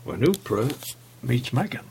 When Oprah meets Meghan.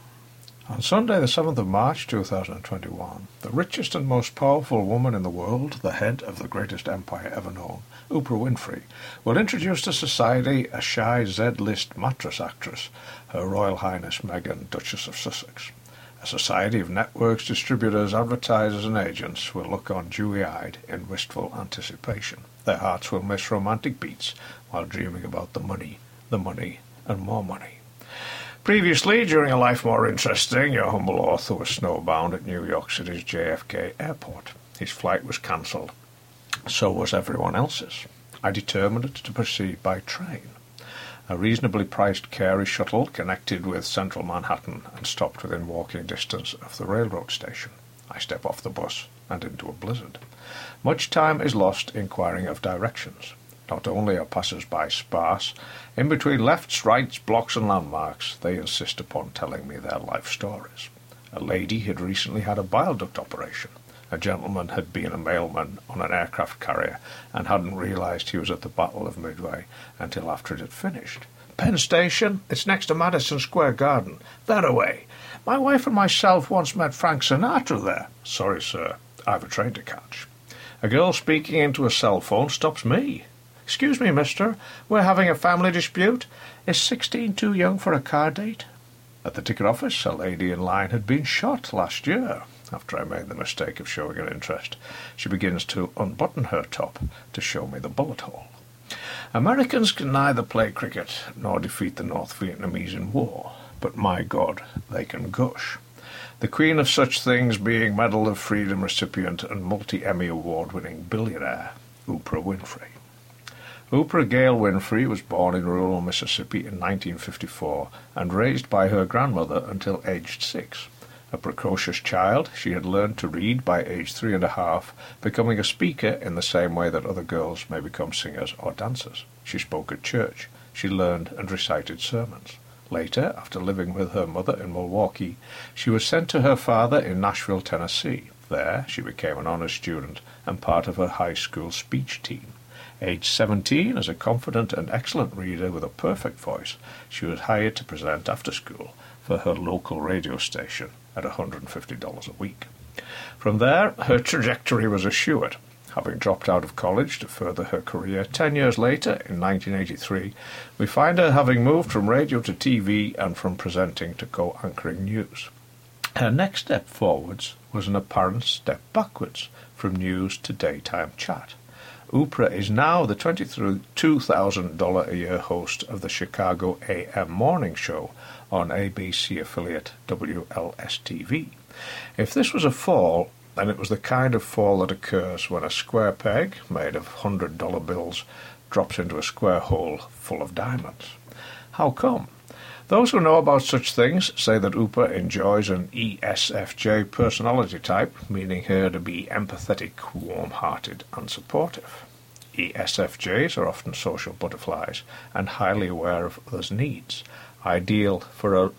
On Sunday, the 7th of March 2021, the richest and most powerful woman in the world, the head of the greatest empire ever known, Oprah Winfrey, will introduce to society a shy Z-list mattress actress, Her Royal Highness Meghan, Duchess of Sussex. A society of networks, distributors, advertisers and agents will look on dewy-eyed in wistful anticipation. Their hearts will miss romantic beats while dreaming about the money, and more money. Previously, during a life more interesting, your humble author was snowbound at New York City's JFK Airport. His flight was cancelled. So was everyone else's. I determined to proceed by train. A reasonably priced Carey shuttle connected with central Manhattan and stopped within walking distance of the railroad station. I step off the bus and into a blizzard. Much time is lost inquiring of directions. Not only are passers-by sparse, in between lefts, rights, blocks and landmarks, they insist upon telling me their life stories. A lady had recently had a bile duct operation. A gentleman had been a mailman on an aircraft carrier and hadn't realised he was at the Battle of Midway until after it had finished. Penn Station? It's next to Madison Square Garden. That away. My wife and myself once met Frank Sinatra there. Sorry, sir, I've a train to catch. A girl speaking into a cell phone stops me. Excuse me, mister, we're having a family dispute. Is 16 too young for a car date? At the ticket office, a lady in line had been shot last year. After I made the mistake of showing her interest, she begins to unbutton her top to show me the bullet hole. Americans can neither play cricket nor defeat the North Vietnamese in war, but my God, they can gush. The queen of such things being Medal of Freedom recipient and multi-Emmy award-winning billionaire, Oprah Winfrey. Oprah Gail Winfrey was born in rural Mississippi in 1954 and raised by her grandmother until aged 6. A precocious child, she had learned to read by age 3.5, becoming a speaker in the same way that other girls may become singers or dancers. She spoke at church. She learned and recited sermons. Later, after living with her mother in Milwaukee, she was sent to her father in Nashville, Tennessee. There, she became an honors student and part of her high school speech team. Aged 17, as a confident and excellent reader with a perfect voice, she was hired to present after school for her local radio station at $150 a week. From there, her trajectory was assured. Having dropped out of college to further her career 10 years later, in 1983, we find her having moved from radio to TV and from presenting to co-anchoring news. Her next step forwards was an apparent step backwards, from news to daytime chat. Oprah is now the $22,000 a year host of the Chicago AM morning show on ABC affiliate WLS-TV. If this was a fall, then it was the kind of fall that occurs when a square peg, made of $100 bills, drops into a square hole full of diamonds. How come? Those who know about such things say that Oprah enjoys an ESFJ personality type, meaning her to be empathetic, warm-hearted and supportive. ESFJs are often social butterflies and highly aware of others' needs, ideal for a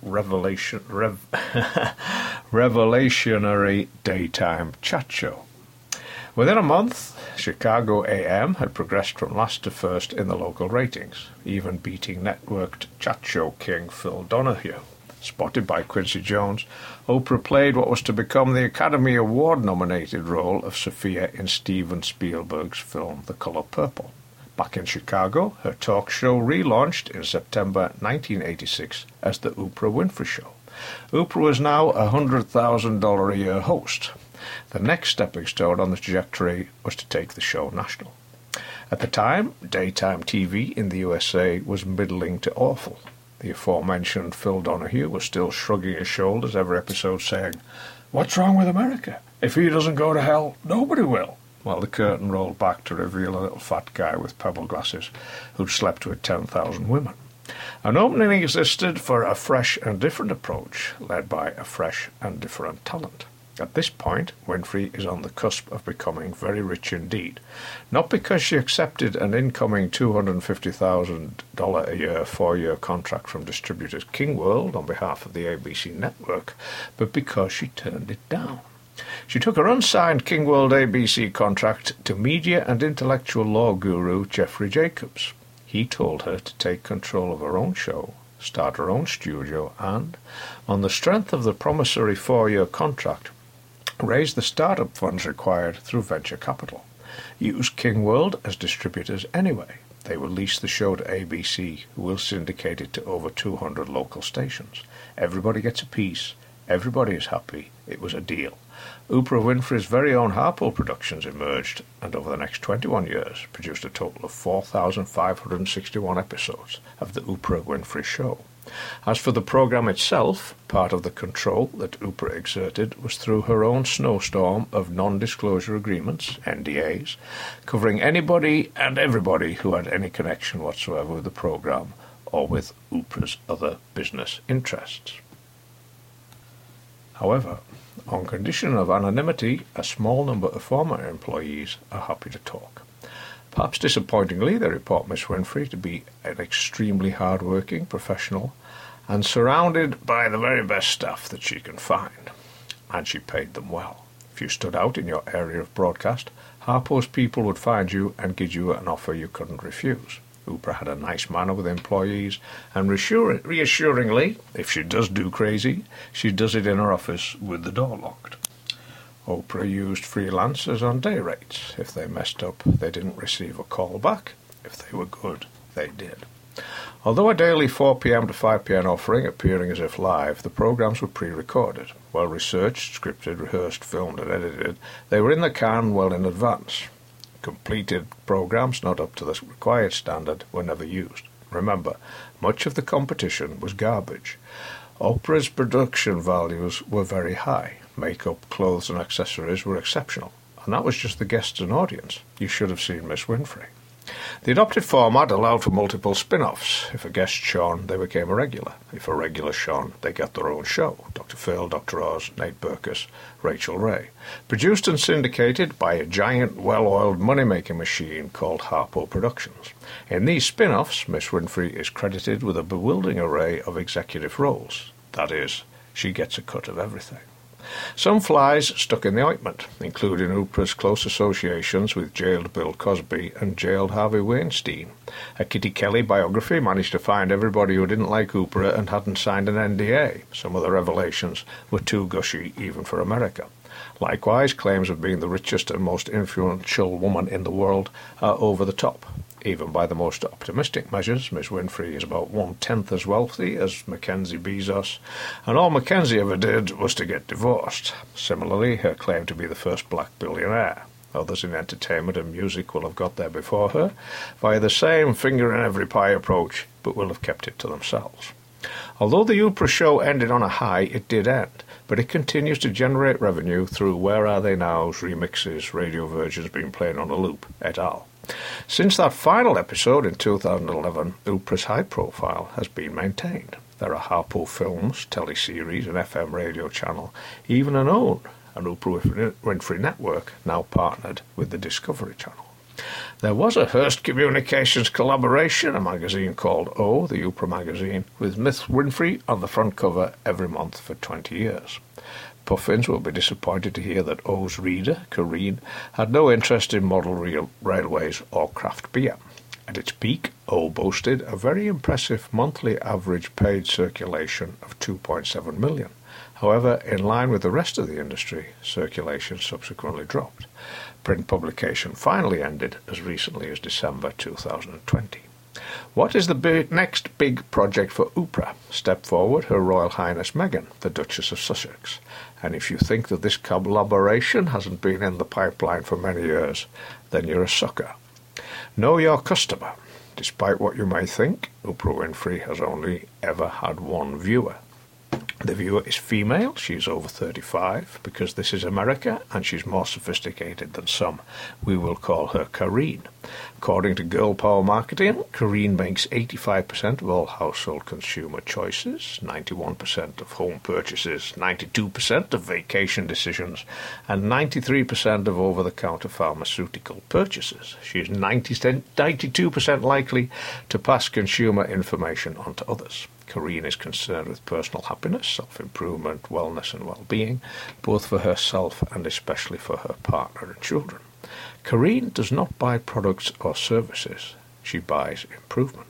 revelationary daytime chat show. Within a month, Chicago AM had progressed from last to first in the local ratings, even beating networked chat show king Phil Donahue. Spotted by Quincy Jones, Oprah played what was to become the Academy Award-nominated role of Sophia in Steven Spielberg's film The Color Purple. Back in Chicago, her talk show relaunched in September 1986 as The Oprah Winfrey Show. Oprah was now a $100,000 a year host. The next stepping stone on the trajectory was to take the show national. At the time, daytime TV in the USA was middling to awful. The aforementioned Phil Donahue was still shrugging his shoulders every episode, saying, "What's wrong with America? If he doesn't go to hell, nobody will," while the curtain rolled back to reveal a little fat guy with pebble glasses who'd slept with 10,000 women. An opening existed for a fresh and different approach, led by a fresh and different talent. At this point, Winfrey is on the cusp of becoming very rich indeed, not because she accepted an incoming $250,000 a year 4-year contract from distributors King World on behalf of the ABC network, but because she turned it down. She took her unsigned King World ABC contract to media and intellectual law guru Jeffrey Jacobs. He told her to take control of her own show, start her own studio and, on the strength of the promissory 4-year contract, raise the startup funds required through venture capital. Use King World as distributors anyway. They will lease the show to ABC, who will syndicate it to over 200 local stations. Everybody gets a piece. Everybody is happy. It was a deal. Oprah Winfrey's very own Harpo Productions emerged, and over the next 21 years produced a total of 4,561 episodes of The Oprah Winfrey Show. As for the programme itself, part of the control that Oprah exerted was through her own snowstorm of non-disclosure agreements, NDAs, covering anybody and everybody who had any connection whatsoever with the programme or with Oprah's other business interests. However, on condition of anonymity, a small number of former employees are happy to talk. Perhaps disappointingly, they report Miss Winfrey to be an extremely hard-working professional and surrounded by the very best staff that she can find. And she paid them well. If you stood out in your area of broadcast, Harpo's people would find you and give you an offer you couldn't refuse. Oprah had a nice manner with employees, and reassuringly, if she does do crazy, she does it in her office with the door locked. Oprah used freelancers on day rates. If they messed up, they didn't receive a call back. If they were good, they did. Although a daily 4 p.m. to 5 p.m. offering appearing as if live, the programs were pre-recorded. Well researched, scripted, rehearsed, filmed and edited, they were in the can well in advance. Completed programs not up to the required standard were never used. Remember, much of the competition was garbage. Oprah's production values were very high. Makeup, clothes and accessories were exceptional. And that was just the guests and audience. You should have seen Miss Winfrey. The adopted format allowed for multiple spin-offs. If a guest shone, they became a regular. If a regular shone, they got their own show. Dr. Phil, Dr. Oz, Nate Berkus, Rachel Ray. Produced and syndicated by a giant, well-oiled money-making machine called Harpo Productions. In these spin-offs, Miss Winfrey is credited with a bewildering array of executive roles. That is, she gets a cut of everything. Some flies stuck in the ointment, including Oprah's close associations with jailed Bill Cosby and jailed Harvey Weinstein. A Kitty Kelly biography managed to find everybody who didn't like Oprah and hadn't signed an NDA. Some of the revelations were too gushy even for America. Likewise, claims of being the richest and most influential woman in the world are over the top. Even by the most optimistic measures, Miss Winfrey is about 1/10 as wealthy as Mackenzie Bezos, and all Mackenzie ever did was to get divorced. Similarly, her claim to be the first black billionaire. Others in entertainment and music will have got there before her, via the same finger-in-every-pie approach, but will have kept it to themselves. Although the Oprah show ended on a high, it did end, but it continues to generate revenue through Where Are They Now's remixes, radio versions being played on a loop, et al. Since that final episode in 2011, Oprah's high profile has been maintained. There are Harpo films, teleseries, an FM radio channel, even an own, an Oprah Winfrey Network, now partnered with the Discovery Channel. There was a Hearst Communications collaboration, a magazine called O, the Oprah magazine, with Miss Winfrey on the front cover every month for 20 years. Puffins will be disappointed to hear that O's reader, Kareen, had no interest in model railways or craft beer. At its peak, O boasted a very impressive monthly average paid circulation of 2.7 million. However, in line with the rest of the industry, circulation subsequently dropped. Print publication finally ended as recently as December 2020. What is the next big project for Oprah? Step forward, Her Royal Highness Meghan, the Duchess of Sussex. And if you think that this collaboration hasn't been in the pipeline for many years, then you're a sucker. Know your customer. Despite what you may think, Oprah Winfrey has only ever had one viewer. The viewer is female, she's over 35, because this is America and she's more sophisticated than some. We will call her Kareen. According to Girl Power Marketing, Kareen makes 85% of all household consumer choices, 91% of home purchases, 92% of vacation decisions, and 93% of over-the-counter pharmaceutical purchases. She is 92% likely to pass consumer information on to others. Kareen is concerned with personal happiness, self-improvement, wellness and well-being, both for herself and especially for her partner and children. Kareen does not buy products or services. She buys improvement.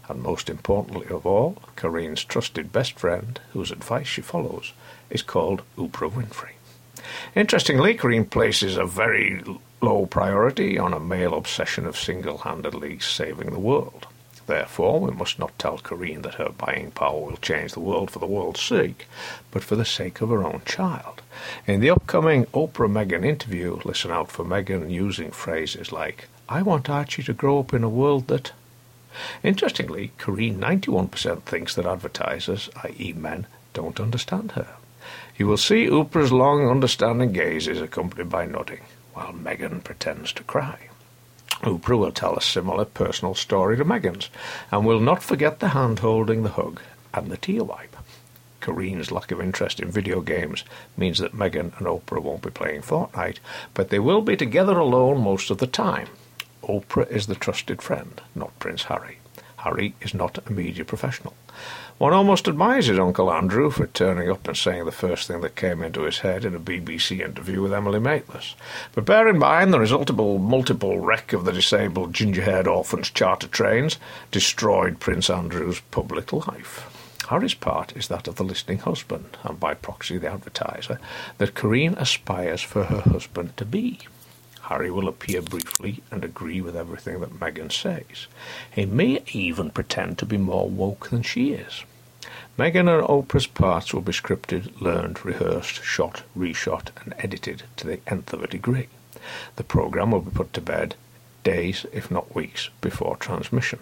And most importantly of all, Kareen's trusted best friend, whose advice she follows, is called Oprah Winfrey. Interestingly, Kareen places a very low priority on a male obsession of single-handedly saving the world. Therefore, we must not tell Kareen that her buying power will change the world for the world's sake, but for the sake of her own child. In the upcoming Oprah-Meghan interview, listen out for Meghan using phrases like, "I want Archie to grow up in a world that..." Interestingly, Kareen 91% thinks that advertisers, i.e. men, don't understand her. You will see Oprah's long, understanding gaze is accompanied by nodding, while Meghan pretends to cry. Oprah will tell a similar personal story to Meghan's, and will not forget the hand-holding, the hug, and the tear wipe. Kareen's lack of interest in video games means that Meghan and Oprah won't be playing Fortnite, but they will be together alone most of the time. Oprah is the trusted friend, not Prince Harry. Harry is not a media professional. One almost admires his Uncle Andrew for turning up and saying the first thing that came into his head in a BBC interview with Emily Maitlis. But bear in mind the resultable multiple wreck of the disabled ginger-haired orphans charter trains destroyed Prince Andrew's public life. Harry's part is that of the listening husband, and by proxy the advertiser, that Kareen aspires for her husband to be. Harry will appear briefly and agree with everything that Meghan says. He may even pretend to be more woke than she is. Meghan and Oprah's parts will be scripted, learned, rehearsed, shot, reshot, and edited to the nth of a degree. The programme will be put to bed days, if not weeks, before transmission.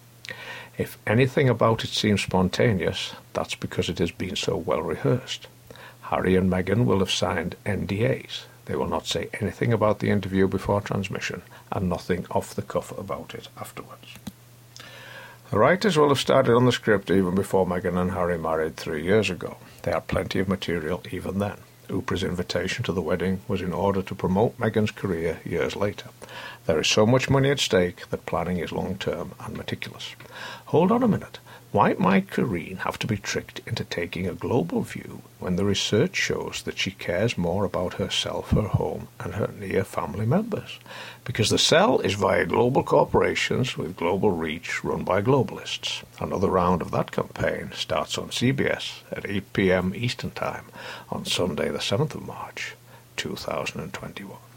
If anything about it seems spontaneous, that's because it has been so well rehearsed. Harry and Meghan will have signed NDAs. They will not say anything about the interview before transmission, and nothing off the cuff about it afterwards. The writers will have started on the script even before Meghan and Harry married 3 years ago. They had plenty of material even then. Oprah's invitation to the wedding was in order to promote Meghan's career years later. There is so much money at stake that planning is long-term and meticulous. Hold on a minute. Why might Kareen have to be tricked into taking a global view when the research shows that she cares more about herself, her home, and her near family members? Because the sell is via global corporations with global reach run by globalists. Another round of that campaign starts on CBS at 8 p.m. Eastern Time on Sunday the 7th of March, 2021.